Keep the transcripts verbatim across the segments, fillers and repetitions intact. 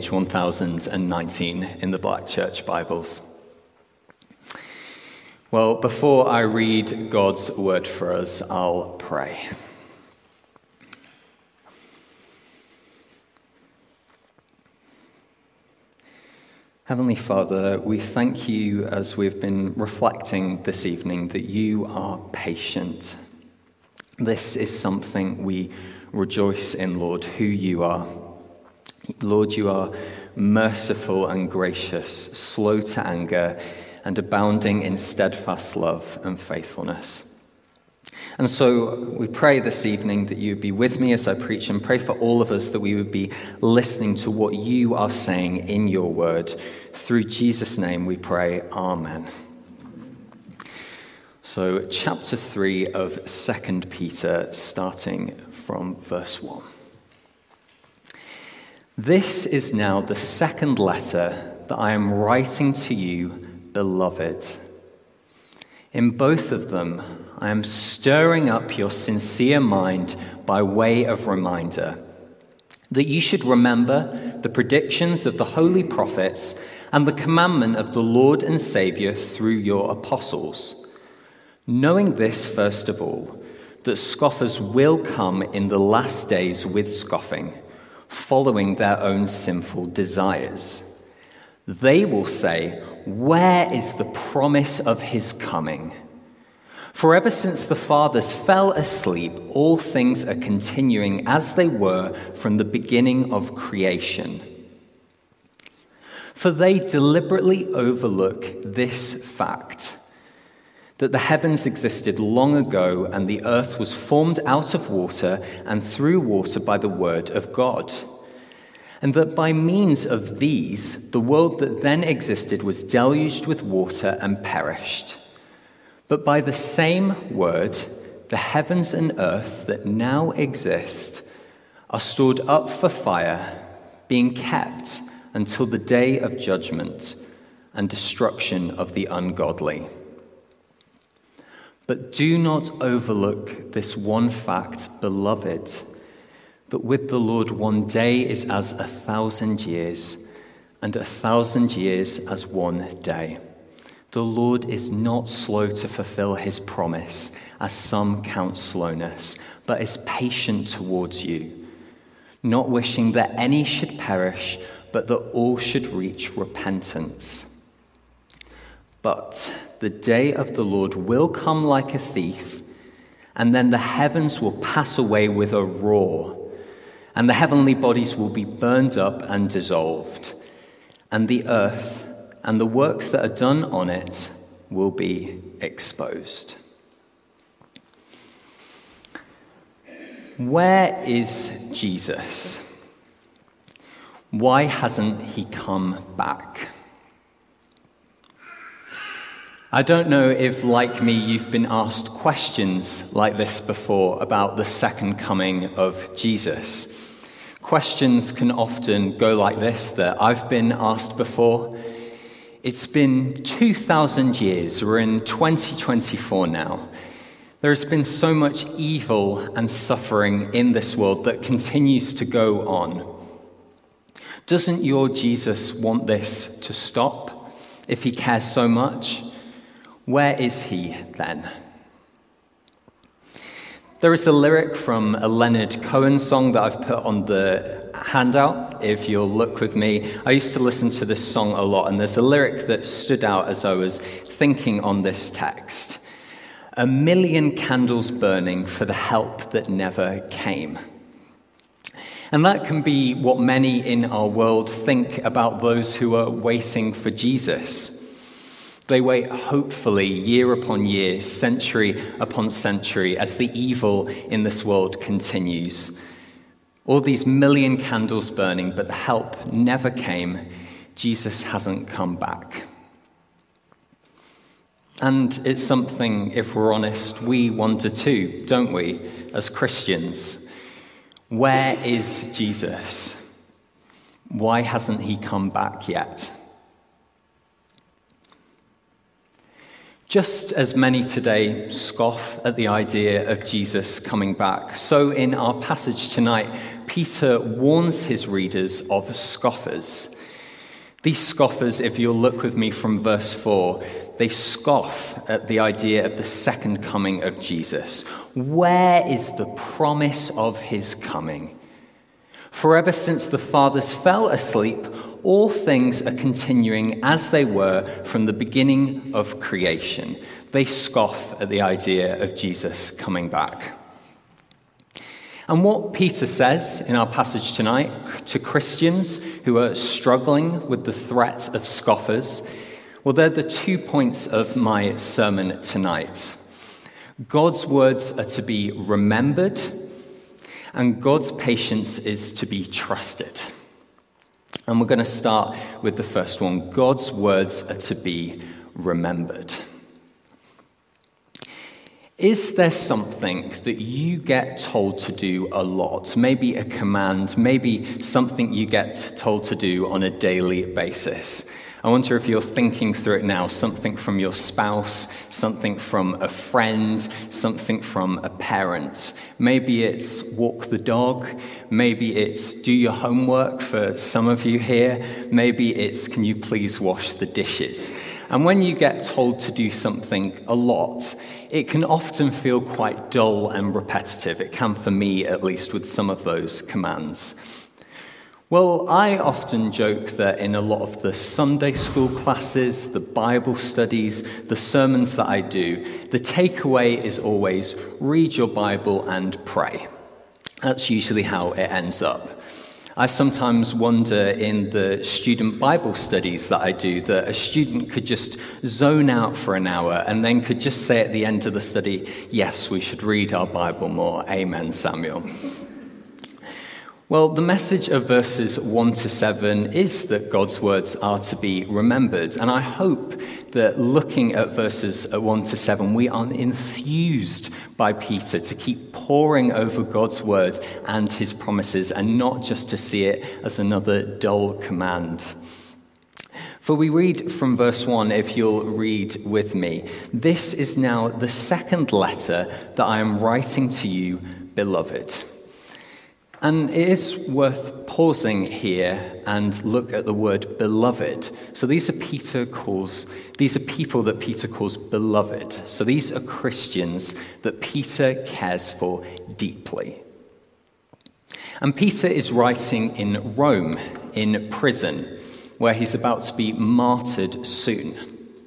page one thousand nineteen in the Black Church Bibles. Well, before I read God's word for us, I'll pray. Heavenly Father, we thank you as we've been reflecting this evening that you are patient. This is something we rejoice in, Lord, who you are. Lord, you are merciful and gracious, slow to anger, and abounding in steadfast love and faithfulness. And so we pray this evening that you would be with me as I preach, and pray for all of us that we would be listening to what you are saying in your word. Through Jesus' name we pray, Amen. So chapter three of Second Peter, starting from verse one. This is now the second letter that I am writing to you, beloved. In both of them, I am stirring up your sincere mind by way of reminder that you should remember the predictions of the holy prophets and the commandment of the Lord and Savior through your apostles. Knowing this, first of all, that scoffers will come in the last days with scoffing, following their own sinful desires. They will say, "Where is the promise of his coming?" For ever since the fathers fell asleep, all things are continuing as they were from the beginning of creation. For they deliberately overlook this fact, that the heavens existed long ago and the earth was formed out of water and through water by the word of God. And that by means of these, the world that then existed was deluged with water and perished. But by the same word, the heavens and earth that now exist are stored up for fire, being kept until the day of judgment and destruction of the ungodly. But do not overlook this one fact, beloved, that with the Lord one day is as a thousand years, and a thousand years as one day. The Lord is not slow to fulfill his promise, as some count slowness, but is patient towards you, not wishing that any should perish, but that all should reach repentance. But the day of the Lord will come like a thief, and then the heavens will pass away with a roar, and the heavenly bodies will be burned up and dissolved, and the earth and the works that are done on it will be exposed. Where is Jesus? Why hasn't he come back? I don't know if, like me, you've been asked questions like this before about the second coming of Jesus. Questions can often go like this that I've been asked before. It's been two thousand years, we're in twenty twenty-four now. There has been so much evil and suffering in this world that continues to go on. Doesn't your Jesus want this to stop if he cares so much? Where is he then? There is a lyric from a Leonard Cohen song that I've put on the handout, if you'll look with me. I used to listen to this song a lot, and there's a lyric that stood out as I was thinking on this text. A million candles burning for the help that never came. And that can be what many in our world think about those who are waiting for Jesus. They wait hopefully year upon year, century upon century, as the evil in this world continues. All these million candles burning, but the help never came. Jesus hasn't come back. And it's something, if we're honest, we wonder too, don't we, as Christians? Where is Jesus? Why hasn't he come back yet? Just as many today scoff at the idea of Jesus coming back, so in our passage tonight, Peter warns his readers of scoffers. These scoffers, if you'll look with me from verse four, they scoff at the idea of the second coming of Jesus. Where is the promise of his coming? For ever since the fathers fell asleep, all things are continuing as they were from the beginning of creation. They scoff at the idea of Jesus coming back. And what Peter says in our passage tonight to Christians who are struggling with the threat of scoffers, well, they're the two points of my sermon tonight. God's words are to be remembered, and God's patience is to be trusted. And we're going to start with the first one. God's words are to be remembered. Is there something that you get told to do a lot? Maybe a command, maybe something you get told to do on a daily basis. I wonder if you're thinking through it now, something from your spouse, something from a friend, something from a parent. Maybe it's walk the dog, maybe it's do your homework for some of you here, maybe it's can you please wash the dishes. And when you get told to do something a lot, it can often feel quite dull and repetitive. It can for me, at least, with some of those commands. Well, I often joke that in a lot of the Sunday school classes, the Bible studies, the sermons that I do, the takeaway is always read your Bible and pray. That's usually how it ends up. I sometimes wonder in the student Bible studies that I do that a student could just zone out for an hour and then could just say at the end of the study, yes, we should read our Bible more. Amen, Samuel. Well, the message of verses one to seven is that God's words are to be remembered. And I hope that looking at verses one to seven, we are enthused by Peter to keep poring over God's word and his promises and not just to see it as another dull command. For we read from verse one, if you'll read with me, "This is now the second letter that I am writing to you, beloved." And it is worth pausing here and look at the word beloved. So these are Peter calls, these are people that Peter calls beloved. So these are Christians that Peter cares for deeply. And Peter is writing in Rome, in prison, where he's about to be martyred soon.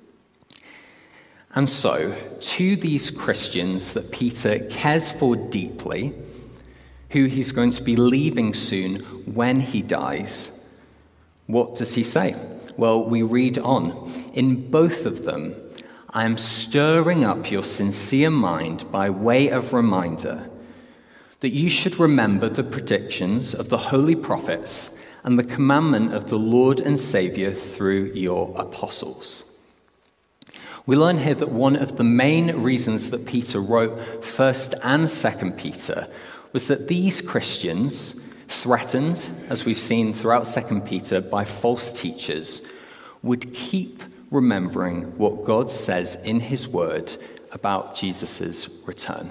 And so, to these Christians that Peter cares for deeply, who he's going to be leaving soon when he dies, what does he say? Well, we read on. "In both of them, I am stirring up your sincere mind by way of reminder that you should remember the predictions of the holy prophets and the commandment of the Lord and Savior through your apostles." We learn here that one of the main reasons that Peter wrote First and Second Peter was that these Christians, threatened, as we've seen throughout Second Peter, by false teachers, would keep remembering what God says in his word about Jesus' return.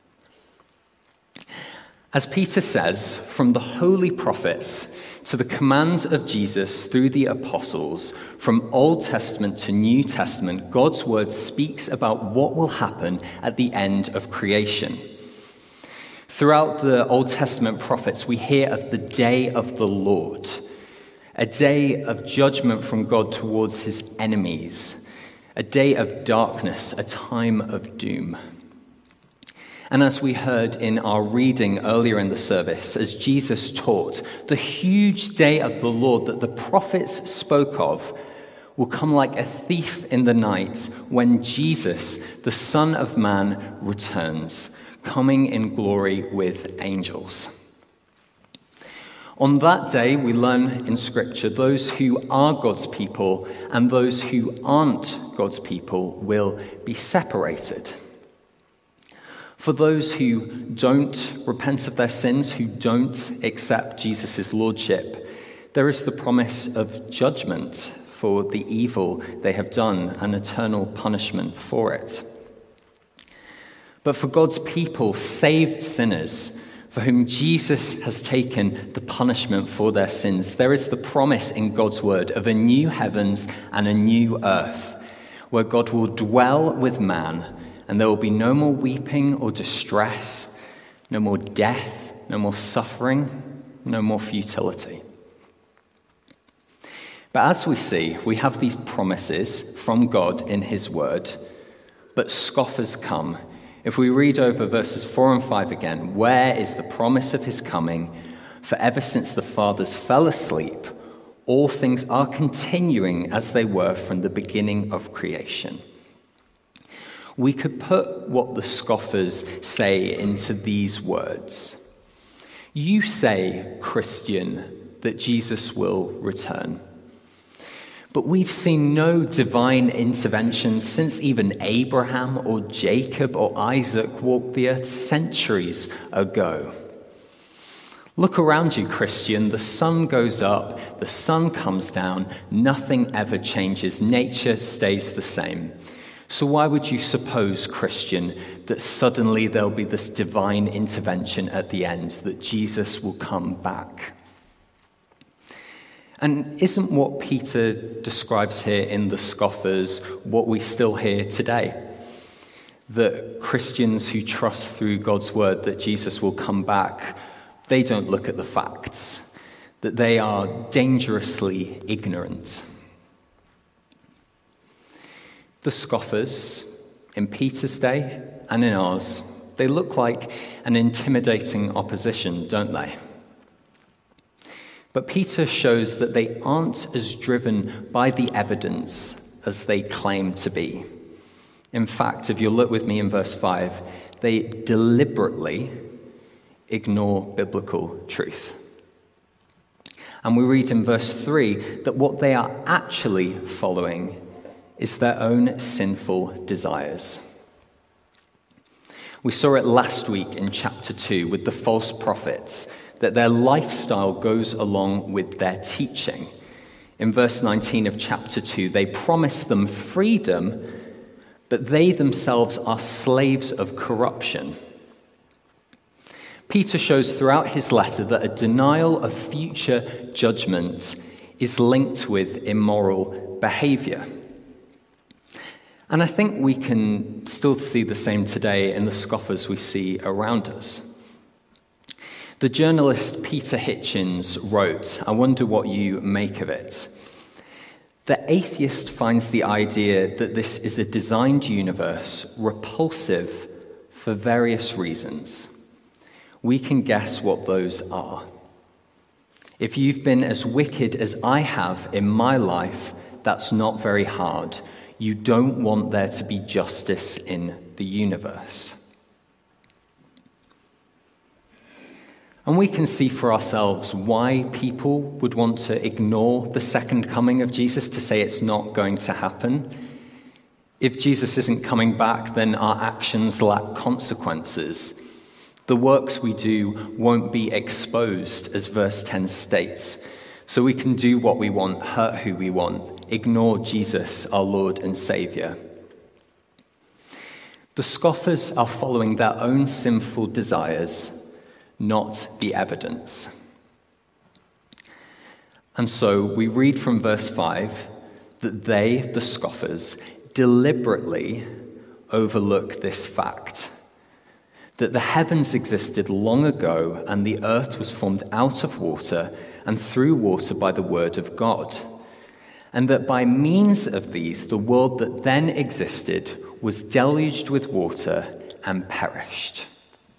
As Peter says, from the holy prophets to the commands of Jesus through the apostles, from Old Testament to New Testament, God's word speaks about what will happen at the end of creation. Throughout the Old Testament prophets, we hear of the day of the Lord, a day of judgment from God towards his enemies, a day of darkness, a time of doom. And as we heard in our reading earlier in the service, as Jesus taught, the huge day of the Lord that the prophets spoke of will come like a thief in the night when Jesus, the Son of Man, returns, coming in glory with angels. On that day, we learn in Scripture, those who are God's people and those who aren't God's people will be separated. For those who don't repent of their sins, who don't accept Jesus' lordship, there is the promise of judgment for the evil they have done and eternal punishment for it. But for God's people, saved sinners, for for whom Jesus has taken the punishment for their sins. There is the promise in God's word of a new heavens and a new earth, where God will dwell with man, and there will be no more weeping or distress, no more death, no more suffering, no more futility. But as we see, we have these promises from God in his word, but scoffers come. If we read over verses four and five again, where is the promise of his coming? For ever since the fathers fell asleep, all things are continuing as they were from the beginning of creation. We could put what the scoffers say into these words. You say, Christian, that Jesus will return. But we've seen no divine intervention since even Abraham or Jacob or Isaac walked the earth centuries ago. Look around you, Christian. The sun goes up, the sun comes down, nothing ever changes. Nature stays the same. So why would you suppose, Christian, that suddenly there'll be this divine intervention at the end, that Jesus will come back? And isn't what Peter describes here in the scoffers what we still hear today? That Christians who trust through God's word that Jesus will come back, they don't look at the facts, that they are dangerously ignorant. The scoffers in Peter's day and in ours, they look like an intimidating opposition, don't they? But Peter shows that they aren't as driven by the evidence as they claim to be. In fact, if you'll look with me in verse five, they deliberately ignore biblical truth. And we read in verse three that what they are actually following is their own sinful desires. We saw it last week in chapter two with the false prophets, that their lifestyle goes along with their teaching. In verse nineteen of chapter two, they promise them freedom, but they themselves are slaves of corruption. Peter shows throughout his letter that a denial of future judgment is linked with immoral behavior. And I think we can still see the same today in the scoffers we see around us. The journalist Peter Hitchens wrote, I wonder what you make of it. The atheist finds the idea that this is a designed universe repulsive for various reasons. We can guess what those are. If you've been as wicked as I have in my life, that's not very hard. You don't want there to be justice in the universe. And we can see for ourselves why people would want to ignore the second coming of Jesus, to say it's not going to happen. If Jesus isn't coming back, then our actions lack consequences. The works we do won't be exposed, as verse ten states. So we can do what we want, hurt who we want, ignore Jesus, our Lord and Savior. The scoffers are following their own sinful desires, not the evidence. And so we read from verse five that they, the scoffers, deliberately overlook this fact, that the heavens existed long ago and the earth was formed out of water and through water by the word of God, and that by means of these the world that then existed was deluged with water and perished.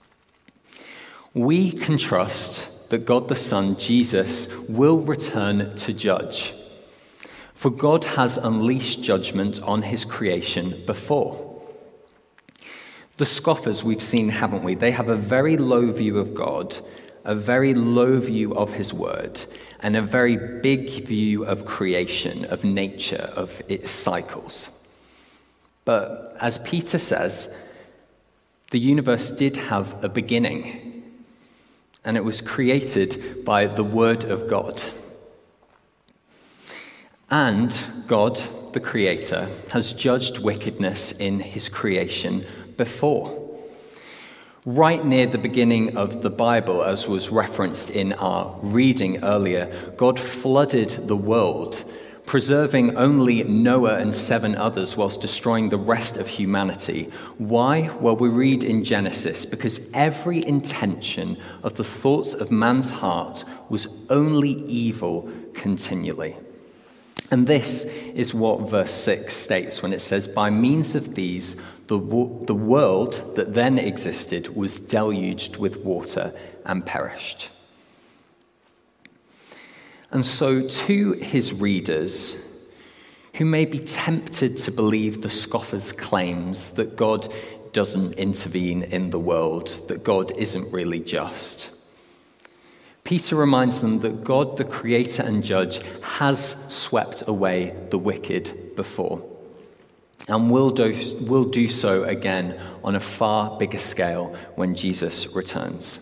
We can trust that God the Son, Jesus, will return to judge. For God has unleashed judgment on his creation before. The scoffers we've seen, haven't we? They have a very low view of God, a very low view of his word, and a very big view of creation, of nature, of its cycles. But as Peter says, the universe did have a beginning. And it was created by the word of God. And God, the Creator, has judged wickedness in his creation before. Right near the beginning of the Bible, as was referenced in our reading earlier, God flooded the world, preserving only Noah and seven others whilst destroying the rest of humanity. Why? Well, we read in Genesis, because every intention of the thoughts of man's heart was only evil continually. And this is what verse six states when it says, by means of these, the, wo- the world that then existed was deluged with water and perished. And so to his readers, who may be tempted to believe the scoffers' claims that God doesn't intervene in the world, that God isn't really just, Peter reminds them that God, the creator and judge, has swept away the wicked before, and will do, will do so again on a far bigger scale when Jesus returns.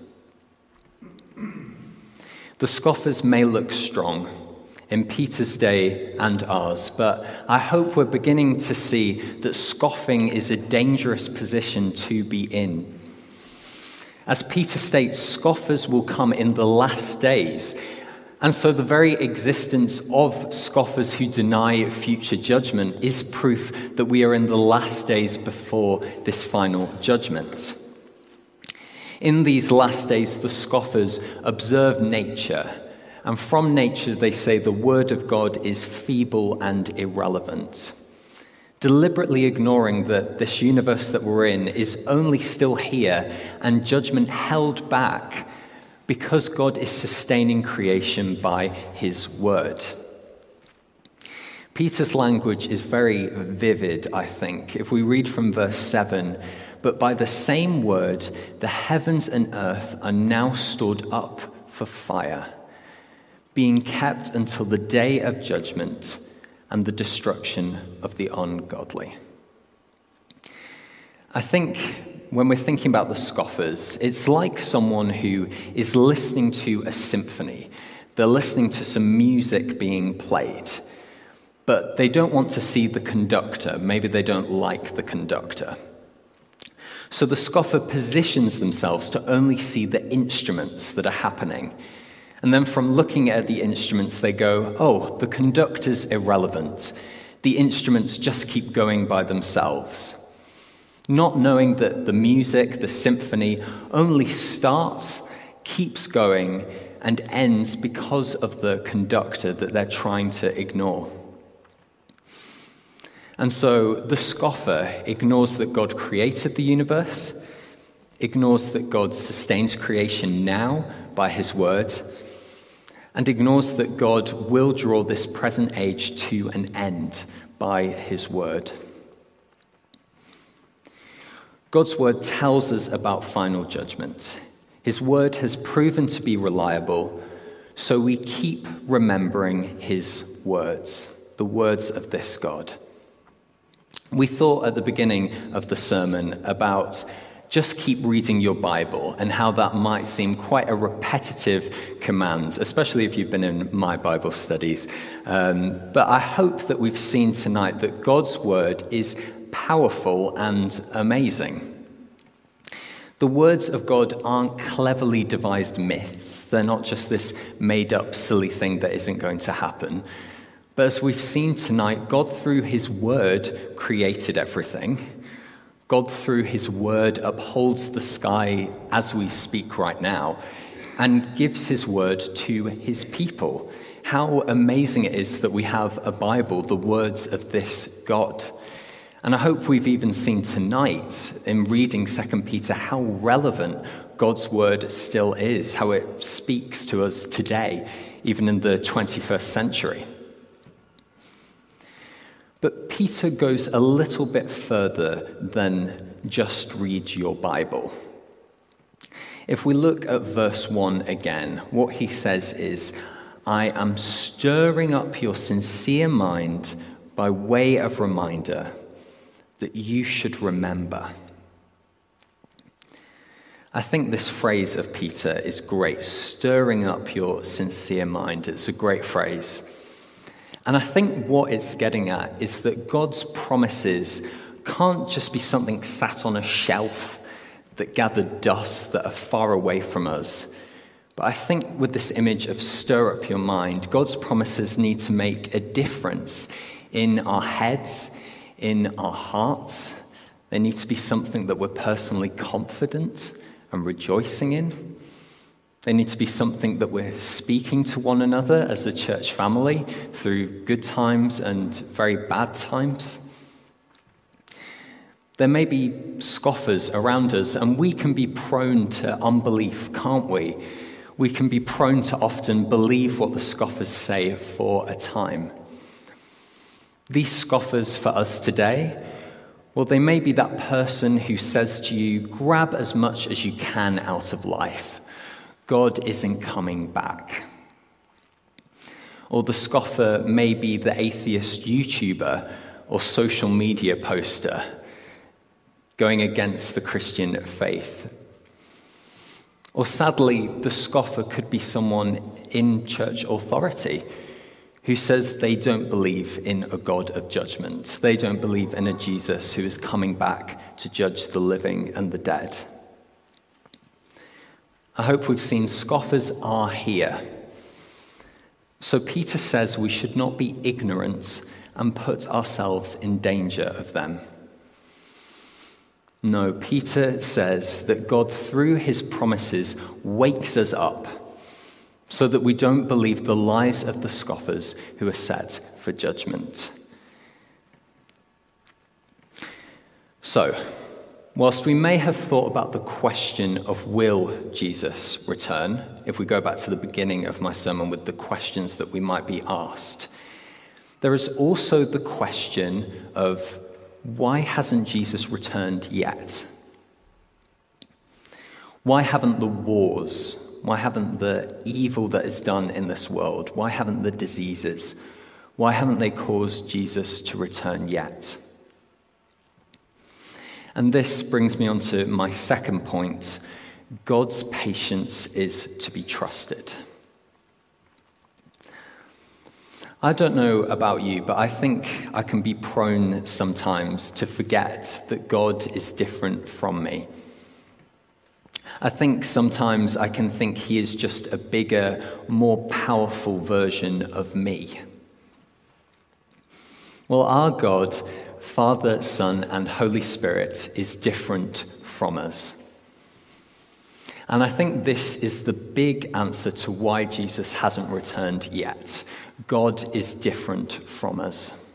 The scoffers may look strong in Peter's day and ours, but I hope we're beginning to see that scoffing is a dangerous position to be in. As Peter states, scoffers will come in the last days, and so the very existence of scoffers who deny future judgment is proof that we are in the last days before this final judgment. In these last days, the scoffers observe nature, and from nature they say the word of God is feeble and irrelevant, deliberately ignoring that this universe that we're in is only still here and judgment held back because God is sustaining creation by his word. Peter's language is very vivid, I think. If we read from verse seven, but by the same word, the heavens and earth are now stored up for fire, being kept until the day of judgment and the destruction of the ungodly. I think when we're thinking about the scoffers, it's like someone who is listening to a symphony. They're listening to some music being played, but they don't want to see the conductor. Maybe they don't like the conductor. So the scoffer positions themselves to only see the instruments that are happening. And then from looking at the instruments, they go, oh, the conductor's irrelevant. The instruments just keep going by themselves. Not knowing that the music, the symphony, only starts, keeps going, and ends because of the conductor that they're trying to ignore. And so the scoffer ignores that God created the universe, ignores that God sustains creation now by his word, and ignores that God will draw this present age to an end by his word. God's word tells us about final judgment. His word has proven to be reliable, so we keep remembering his words, the words of this God. We thought at the beginning of the sermon about just keep reading your Bible and how that might seem quite a repetitive command, especially if you've been in my Bible studies. Um, but I hope that we've seen tonight that God's word is powerful and amazing. The words of God aren't cleverly devised myths. They're not just this made-up silly thing that isn't going to happen. But as we've seen tonight, God through his word created everything. God, through his word, upholds the sky as we speak right now and gives his word to his people. How amazing it is that we have a Bible, the words of this God. And I hope we've even seen tonight in reading Second Peter how relevant God's word still is, how it speaks to us today, even in the twenty-first century. But Peter goes a little bit further than just read your Bible. If we look at verse one again, what he says is, I am stirring up your sincere mind by way of reminder that you should remember. I think this phrase of Peter is great, stirring up your sincere mind. It's a great phrase. And I think what it's getting at is that God's promises can't just be something sat on a shelf that gather dust that are far away from us. But I think with this image of stir up your mind, God's promises need to make a difference in our heads, in our hearts. They need to be something that we're personally confident and rejoicing in. They need to be something that we're speaking to one another as a church family through good times and very bad times. There may be scoffers around us, and we can be prone to unbelief, can't we? We can be prone to often believe what the scoffers say for a time. These scoffers for us today, well, they may be that person who says to you, grab as much as you can out of life. God isn't coming back. Or the scoffer may be the atheist YouTuber or social media poster going against the Christian faith. Or sadly, the scoffer could be someone in church authority who says they don't believe in a God of judgment. They don't believe in a Jesus who is coming back to judge the living and the dead. I hope we've seen scoffers are here. So Peter says we should not be ignorant and put ourselves in danger of them. No, Peter says that God, through his promises, wakes us up so that we don't believe the lies of the scoffers who are set for judgment. So, whilst we may have thought about the question of will Jesus return, if we go back to the beginning of my sermon with the questions that we might be asked, there is also the question of why hasn't Jesus returned yet? Why haven't the wars, why haven't the evil that is done in this world, why haven't the diseases, why haven't they caused Jesus to return yet? And this brings me on to my second point. God's patience is to be trusted. I don't know about you, but I think I can be prone sometimes to forget that God is different from me. I think sometimes I can think he is just a bigger, more powerful version of me. Well, our God, Father, Son, and Holy Spirit, is different from us. And I think this is the big answer to why Jesus hasn't returned yet. God is different from us.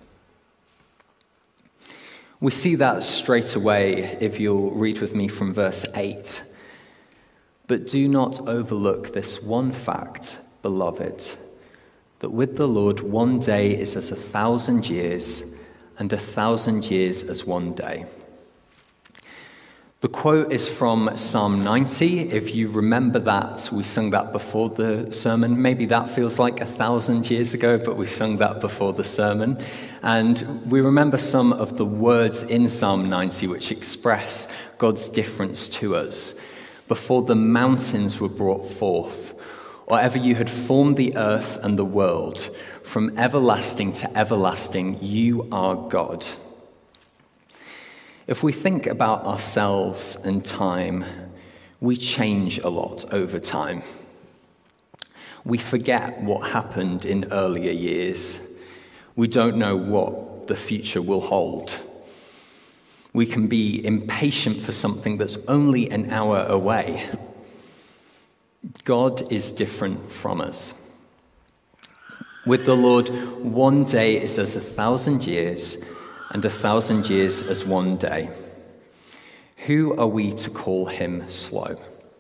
We see that straight away if you'll read with me from verse eight. But do not overlook this one fact, beloved, that with the Lord one day is as a thousand years, and a thousand years as one day. The quote is from Psalm ninety. If you remember that, we sung that before the sermon. Maybe that feels like a thousand years ago, but we sung that before the sermon. And we remember some of the words in Psalm ninety which express God's difference to us. Before the mountains were brought forth, or ever you had formed the earth and the world, from everlasting to everlasting, you are God. If we think about ourselves and time, we change a lot over time. We forget what happened in earlier years. We don't know what the future will hold. We can be impatient for something that's only an hour away. God is different from us. With the Lord, one day is as a thousand years, and a thousand years as one day. Who are we to call him slow?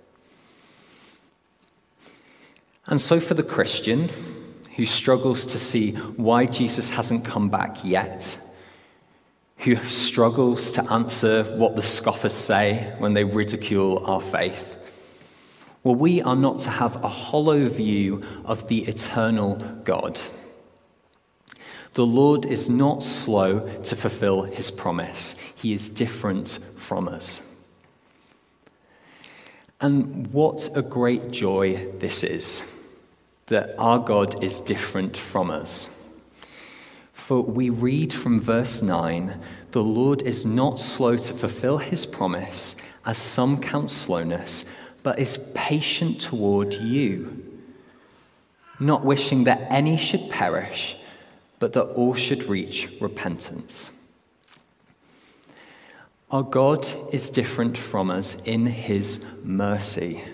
And so for the Christian who struggles to see why Jesus hasn't come back yet, who struggles to answer what the scoffers say when they ridicule our faith, well, we are not to have a hollow view of the eternal God. The Lord is not slow to fulfill his promise. He is different from us. And what a great joy this is, that our God is different from us. For we read from verse nine, the Lord is not slow to fulfill his promise, as some count slowness, but is patient toward you, not wishing that any should perish, but that all should reach repentance. Our God is different from us in his mercy.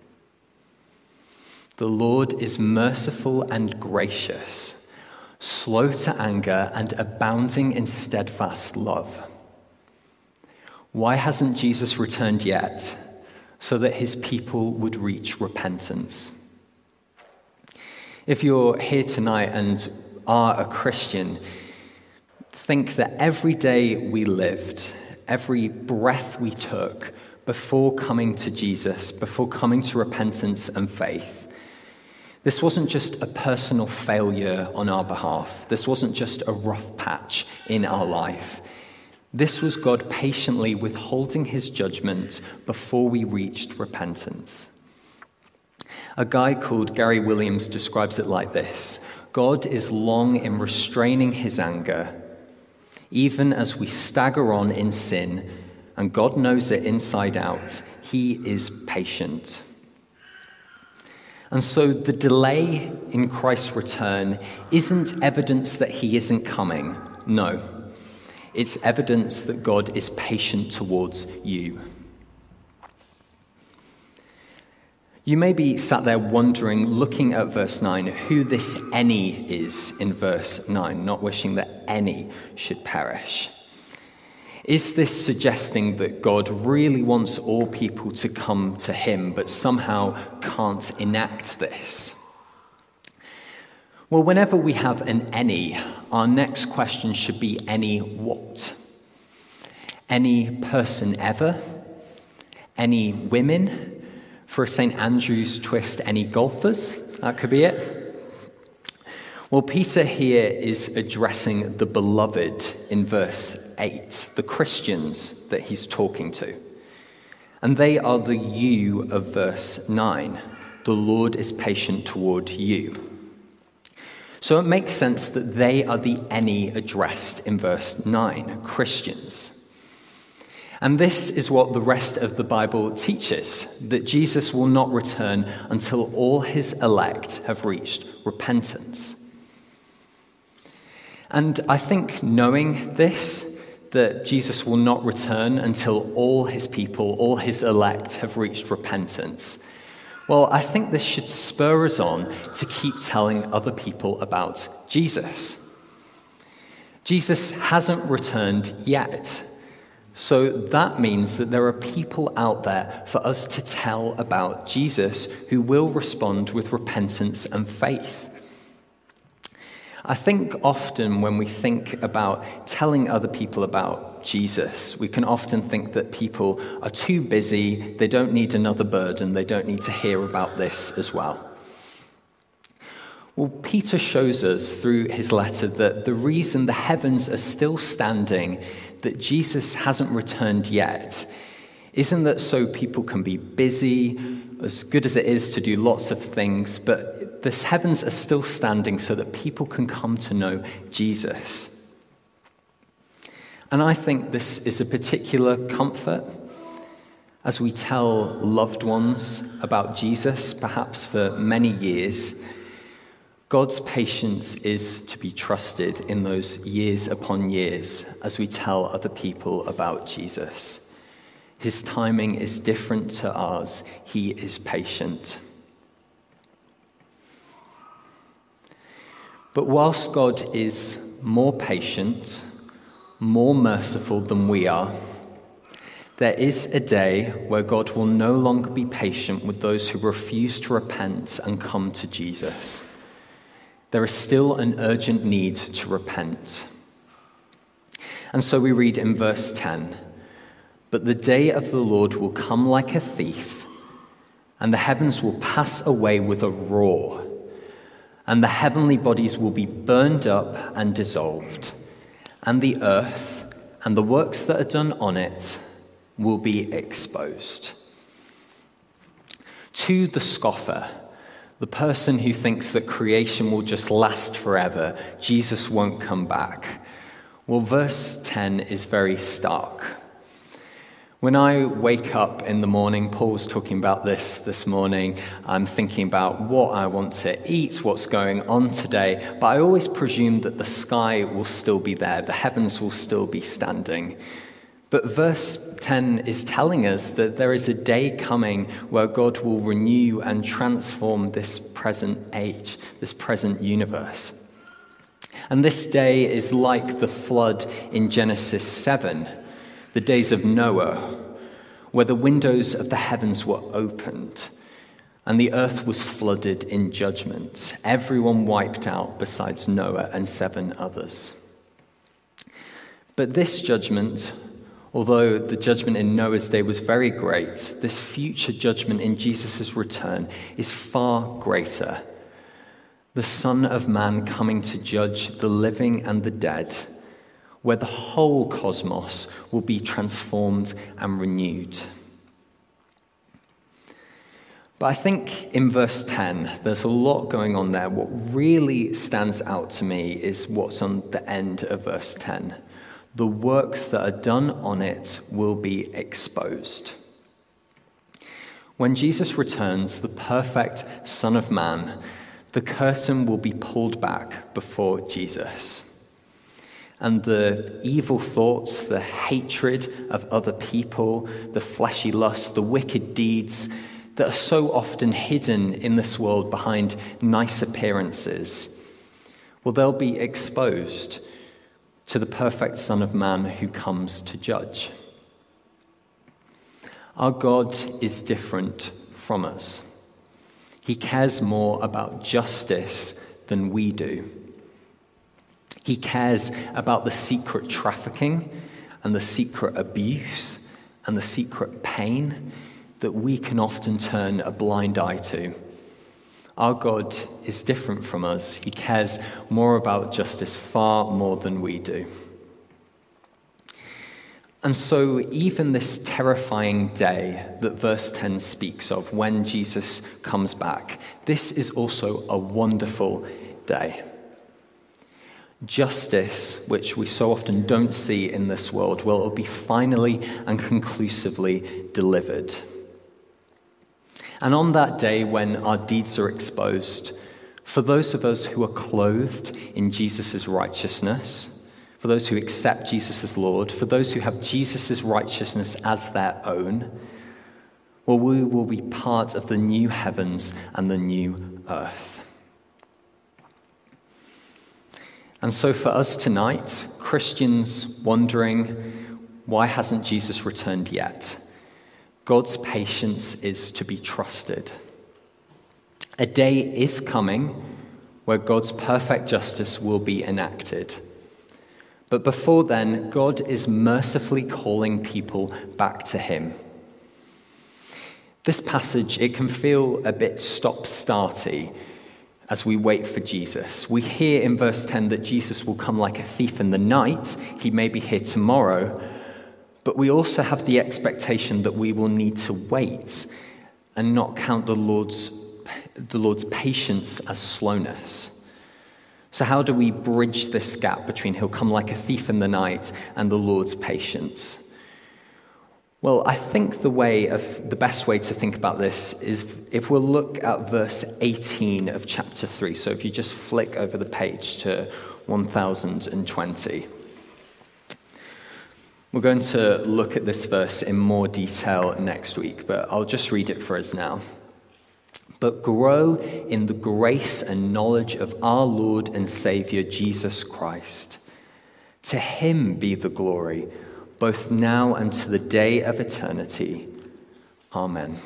The Lord is merciful and gracious, slow to anger and abounding in steadfast love. Why hasn't Jesus returned yet? So that his people would reach repentance. If you're here tonight and are a Christian, think that every day we lived, every breath we took before coming to Jesus, before coming to repentance and faith, this wasn't just a personal failure on our behalf. This wasn't just a rough patch in our life. This was God patiently withholding his judgment before we reached repentance. A guy called Gary Williams describes it like this: God is long in restraining his anger, even as we stagger on in sin, and God knows it inside out. He is patient. And so the delay in Christ's return isn't evidence that he isn't coming. No. It's evidence that God is patient towards you. You may be sat there wondering, looking at verse nine, who this any is in verse nine, not wishing that any should perish. Is this suggesting that God really wants all people to come to him, but somehow can't enact this? Well, whenever we have an any, our next question should be any what? Any person ever? Any women? For a Saint Andrew's twist, any golfers? That could be it. Well, Peter here is addressing the beloved in verse eight, the Christians that he's talking to. And they are the you of verse nine. The Lord is patient toward you. So it makes sense that they are the any addressed in verse nine, Christians. And this is what the rest of the Bible teaches, that Jesus will not return until all his elect have reached repentance. And I think knowing this, that Jesus will not return until all his people, all his elect have reached repentance, well, I think this should spur us on to keep telling other people about Jesus. Jesus hasn't returned yet. So that means that there are people out there for us to tell about Jesus who will respond with repentance and faith. I think often when we think about telling other people about Jesus, we can often think that people are too busy, they don't need another burden, they don't need to hear about this as well. Well, Peter shows us through his letter that the reason the heavens are still standing, that Jesus hasn't returned yet, isn't that so people can be busy, as good as it is to do lots of things, but the heavens are still standing so that people can come to know Jesus. And I think this is a particular comfort as we tell loved ones about Jesus, perhaps for many years. God's patience is to be trusted in those years upon years as we tell other people about Jesus. His timing is different to ours. He is patient. But whilst God is more patient, more merciful than we are, there is a day where God will no longer be patient with those who refuse to repent and come to Jesus. There is still an urgent need to repent. And so we read in verse ten, "But the day of the Lord will come like a thief, and the heavens will pass away with a roar, and the heavenly bodies will be burned up and dissolved, and the earth and the works that are done on it will be exposed." To the scoffer, the person who thinks that creation will just last forever, Jesus won't come back, well, verse ten is very stark. When I wake up in the morning, Paul was talking about this this morning, I'm thinking about what I want to eat, what's going on today, but I always presume that the sky will still be there, the heavens will still be standing. But verse ten is telling us that there is a day coming where God will renew and transform this present age, this present universe. And this day is like the flood in Genesis seven, the days of Noah, where the windows of the heavens were opened and the earth was flooded in judgment, everyone wiped out besides Noah and seven others. But this judgment, although the judgment in Noah's day was very great, this future judgment in Jesus' return is far greater. The Son of Man coming to judge the living and the dead, where the whole cosmos will be transformed and renewed. But I think in verse ten, there's a lot going on there. What really stands out to me is what's on the end of verse ten. The works that are done on it will be exposed. When Jesus returns, the perfect Son of Man, the curtain will be pulled back before Jesus. And the evil thoughts, the hatred of other people, the fleshy lusts, the wicked deeds that are so often hidden in this world behind nice appearances, well, they'll be exposed to the perfect Son of Man who comes to judge. Our God is different from us. He cares more about justice than we do. He cares about the secret trafficking and the secret abuse and the secret pain that we can often turn a blind eye to. Our God is different from us. He cares more about justice, far more than we do. And so even this terrifying day that verse ten speaks of, when Jesus comes back, this is also a wonderful day. Justice, which we so often don't see in this world, will be finally and conclusively delivered. And on that day when our deeds are exposed, for those of us who are clothed in Jesus' righteousness, for those who accept Jesus as Lord, for those who have Jesus' righteousness as their own, well, we will be part of the new heavens and the new earth. And so for us tonight, Christians wondering, why hasn't Jesus returned yet? God's patience is to be trusted. A day is coming where God's perfect justice will be enacted. But before then, God is mercifully calling people back to him. This passage, it can feel a bit stop-starty as we wait for Jesus. We hear in verse ten that Jesus will come like a thief in the night. He may be here tomorrow. But we also have the expectation that we will need to wait and not count the Lord's, the Lord's patience as slowness. So how do we bridge this gap between he'll come like a thief in the night and the Lord's patience? Well, I think the way of the best way to think about this is if we'll look at verse eighteen of chapter three. So if you just flick over the page to one thousand twenty. We're going to look at this verse in more detail next week, but I'll just read it for us now. But grow in the grace and knowledge of our Lord and Savior Jesus Christ. To him be the glory, both now and to the day of eternity. Amen.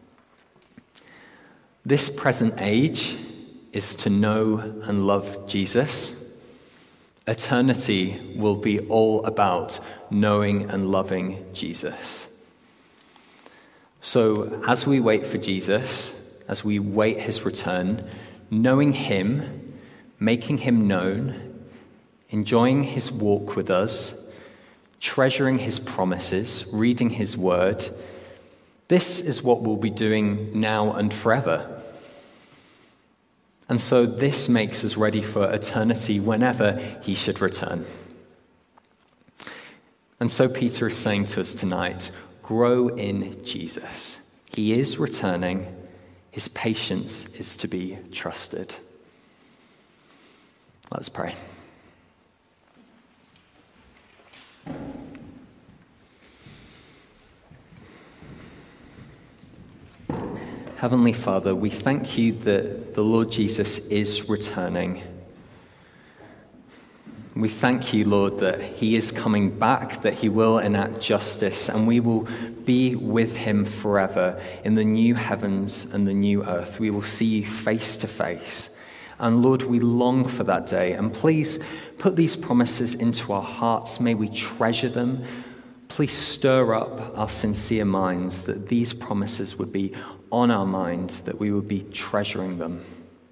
This present age is to know and love Jesus. Eternity will be all about knowing and loving Jesus. So as we wait for Jesus, as we wait his return, knowing him, making him known, enjoying his walk with us, treasuring his promises, reading his word, this is what we'll be doing now and forever. And so this makes us ready for eternity whenever he should return. And so Peter is saying to us tonight, grow in Jesus. He is returning. His patience is to be trusted. Let's pray. Heavenly Father, we thank you that the Lord Jesus is returning. We thank you, Lord, that he is coming back, that he will enact justice, and we will be with him forever in the new heavens and the new earth. We will see you face to face. And Lord, we long for that day. And please put these promises into our hearts. May we treasure them. Please stir up our sincere minds that these promises would be on our mind, that we would be treasuring them.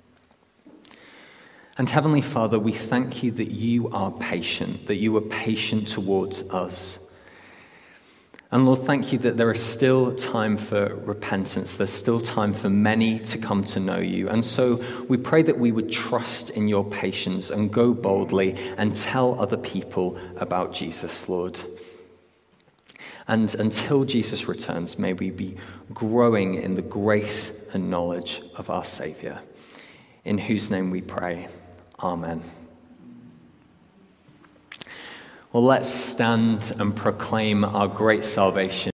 And Heavenly Father, we thank you that you are patient, that you are patient towards us. And Lord, thank you that there is still time for repentance. There's still time for many to come to know you. And so we pray that we would trust in your patience and go boldly and tell other people about Jesus, Lord. And until Jesus returns, may we be growing in the grace and knowledge of our Savior, in whose name we pray. Amen. Well, let's stand and proclaim our great salvation.